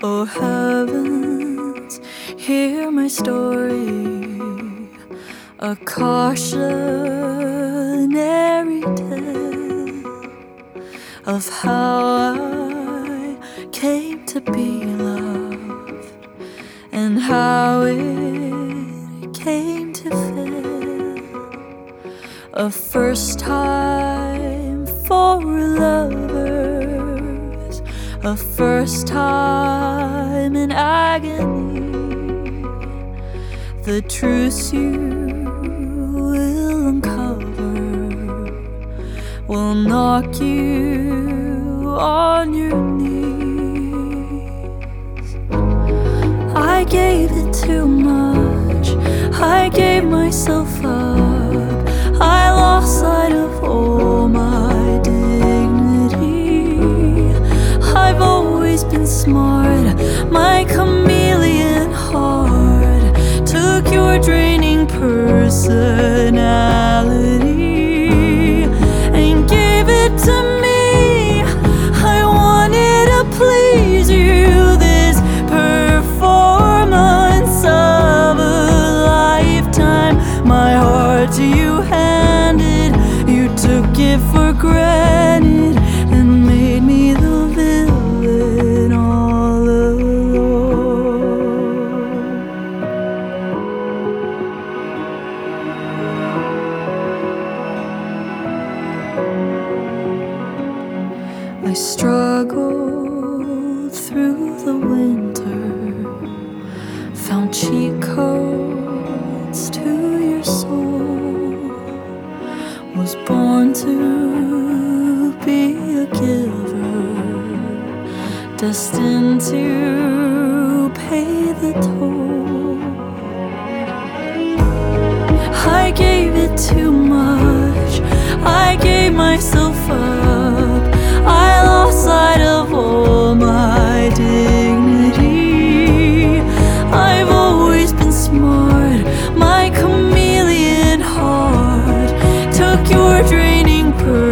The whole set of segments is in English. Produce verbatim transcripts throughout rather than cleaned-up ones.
Oh heavens, hear my story, a cautionary tale of how I came to be loved and how it came to fail. A first time for lovers, a first time in agony. The truths you will uncover will knock you on your knees. I gave it too much, I gave myself up, I lost sight of all my dignity. I've always been smart, my chameleon heart took your draining personality and gave it to me. I wanted to please you, this performance of a lifetime. My heart to you handed, you took it for granted and made me the villain all alone. I struggled through the winter, found cheat codes to your soul, was born to be a giver, destined to pay the toll. I gave it too much, I gave myself up, I lost sight of all my dignity. I've always been smart, my chameleon heart took your draining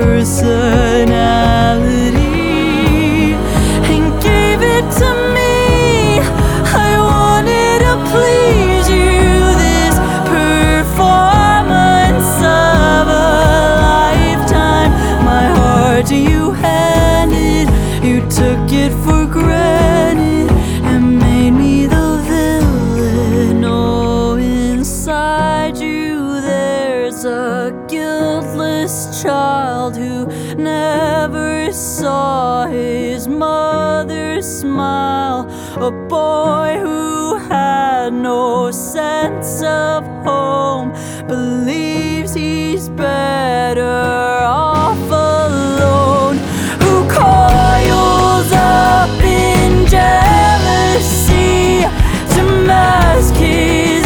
personality and gave it to me. I wanted to please you, this performance of a lifetime. My heart to you handed, you took it for granted and made me the villain. Oh, inside you there's a guiltless child who never saw his mother smile, a boy who had no sense of home, believes he's better off alone, who coils up in jealousy to mask his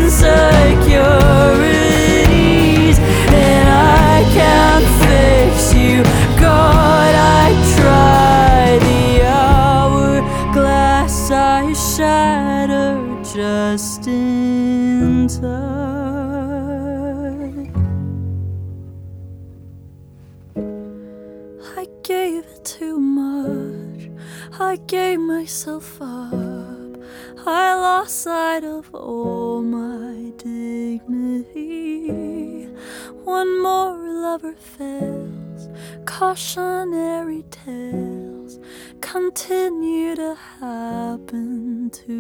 insecurities. And I can't fix you, God, I tried. The hourglass I shattered just in time. I gave it too much, I gave myself up, I lost sight of all my dignity. One more lover fails, cautionary tales continue to happen to